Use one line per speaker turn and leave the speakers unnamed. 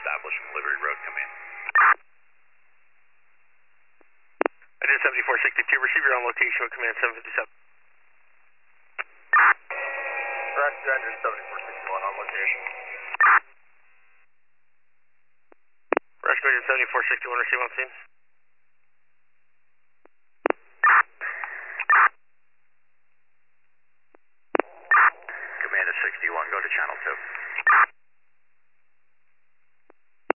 established from Liberty Road, come in. I did 7462, receive your on location with command 757.
Roger, 7461 on location.
Roger, 7461, receive on scene.